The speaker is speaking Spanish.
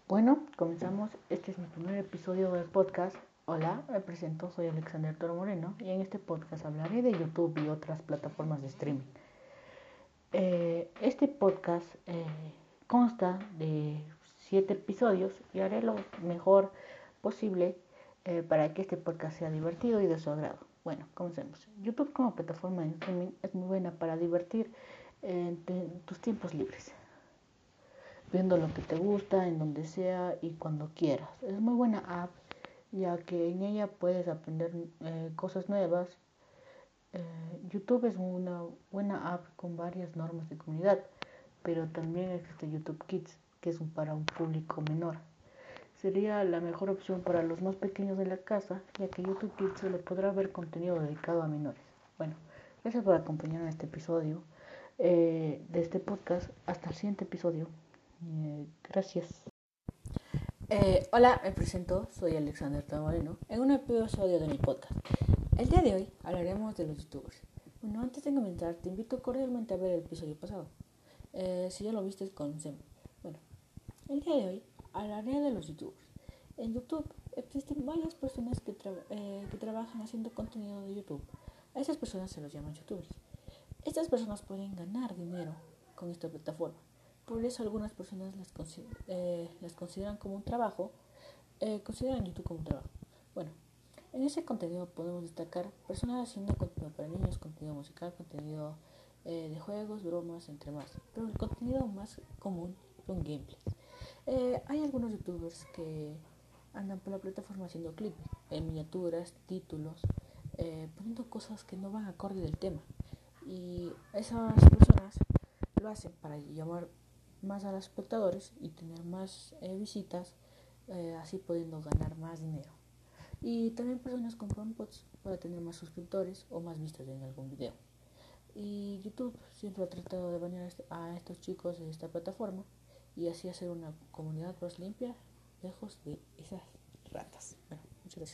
Bueno, comenzamos. Este es mi primer episodio del podcast. Hola, me presento, soy Alexander Toro Moreno y en este podcast hablaré de YouTube y otras plataformas de streaming. Este podcast consta de 7 episodios y haré lo mejor posible para que este podcast sea divertido y de su agrado. Bueno, comencemos. YouTube como plataforma de streaming es muy buena para divertir en tus tiempos libres, viendo lo que te gusta, en donde sea y cuando quieras. Es muy buena app, ya que en ella puedes aprender cosas nuevas. YouTube es una buena app con varias normas de comunidad, pero también existe YouTube Kids, que es para un público menor. Sería la mejor opción para los más pequeños de la casa, ya que YouTube Kids solo podrá ver contenido dedicado a menores. Bueno, gracias por acompañarme en este episodio de este podcast. Hasta el siguiente episodio. Gracias. Hola, me presento, soy Alexander Tamareno, en un episodio de mi podcast. El día de hoy hablaremos de los youtubers. Bueno, antes de comenzar, te invito cordialmente a ver el episodio pasado. Si ya lo viste, comencemos. Bueno, el día de hoy hablaré de los youtubers. En YouTube existen varias personas que trabajan haciendo contenido de YouTube. A esas personas se los llaman youtubers. Estas personas pueden ganar dinero con esta plataforma. Por eso algunas personas las consideran como un trabajo, consideran YouTube como un trabajo. Bueno, en ese contenido podemos destacar personas haciendo contenido para niños, contenido musical, contenido de juegos, bromas, entre más. Pero el contenido más común son gameplays. Hay algunos youtubers que andan por la plataforma haciendo clips, miniaturas, títulos, poniendo cosas que no van acorde del tema. Y esas personas lo hacen para llamar más a los espectadores y tener más visitas, así pudiendo ganar más dinero. Y también personas compran bots para tener más suscriptores o más vistas en algún video. Y YouTube siempre ha tratado de bañar a estos chicos de esta plataforma y así hacer una comunidad más limpia, lejos de esas ratas. Bueno.